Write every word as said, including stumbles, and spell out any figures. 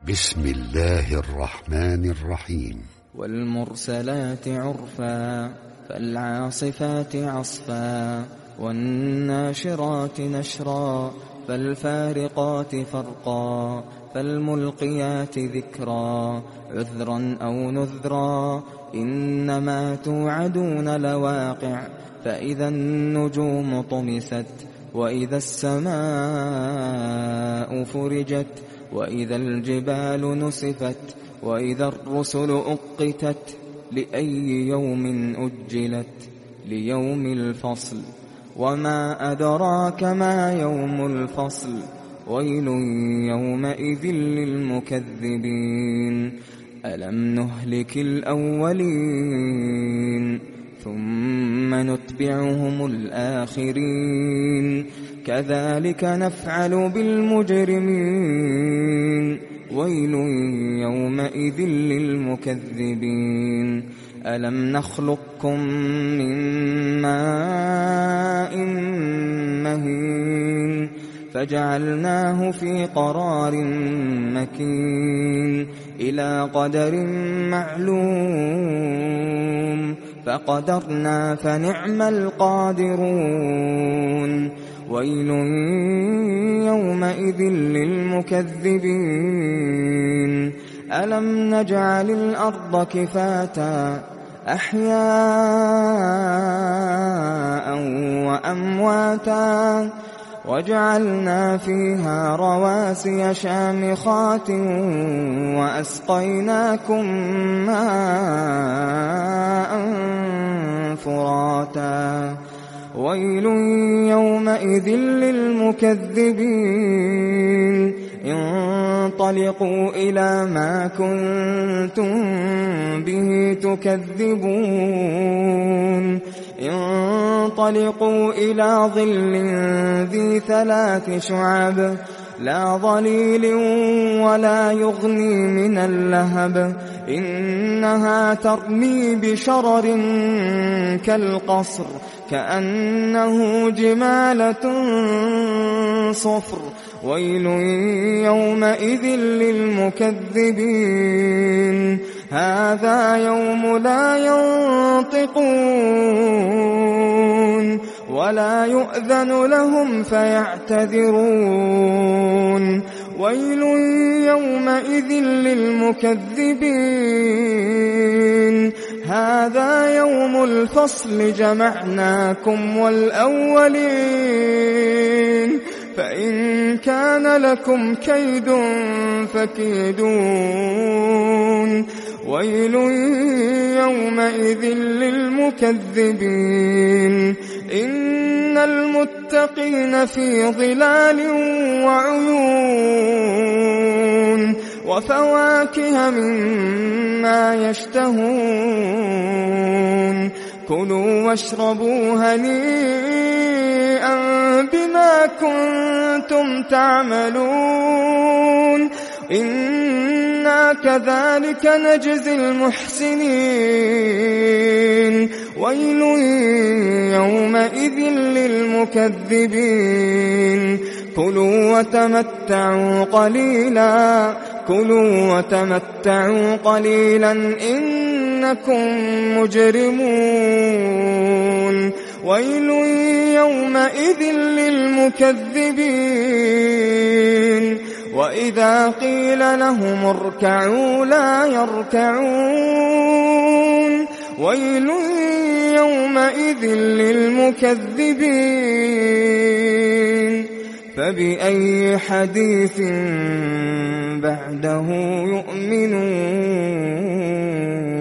بسم الله الرحمن الرحيم. والمرسلات عرفا فالعاصفات عصفا والناشرات نشرا فالفارقات فرقا فالملقيات ذكرا عذرا أو نذرا إنما توعدون لواقع فإذا النجوم طمست وإذا السماء فرجت وإذا الجبال نسفت وإذا الرسل أقتت لأي يوم أجلت ليوم الفصل وما أدراك ما يوم الفصل ويل يومئذ للمكذبين ألم نهلك الأولين ثم نتبعهم الآخرين كذلك نفعل بالمجرمين ويل يومئذ للمكذبين ألم نخلقكم من ماء مهين فجعلناه في قرار مكين إلى قدر معلوم فقدرنا فنعم القادرون ويل يومئذ للمكذبين ألم نجعل الأرض كفاتا أحياء وأمواتا وجعلنا فيها رواسي شامخات وأسقيناكم ماء فراتا ويل يومئذ للمكذبين انطلقوا إلى ما كنتم به تكذبون انطلقوا إلى ظل ذي ثلاث شعب لا ظليل ولا يغني من اللهب إنها ترمي بشرر كالقصر كأنه جمالة صفر ويل يومئذ للمكذبين هذا يوم لا ينطقون ولا يؤذن لهم فيعتذرون ويل يومئذ للمكذبين هذا يوم الفصل جمعناكم والأولين فإن كان لكم كيد فكيدون ويل يومئذ للمكذبين إن المتقين في ظلال وعيون وفواكه مما يشتهون كلوا واشربوا هنيئا بما كنتم تعملون إنا كذلك نجزي المحسنين ويل يومئذ للمكذبين كلوا وتمتعوا قليلا كلوا وتمتعوا قليلا إنكم مجرمون ويل يومئذ للمكذبين وإذا قيل لهم اركعوا لا يركعون ويل يومئذ للمكذبين فبأي حديث بعده يؤمنون.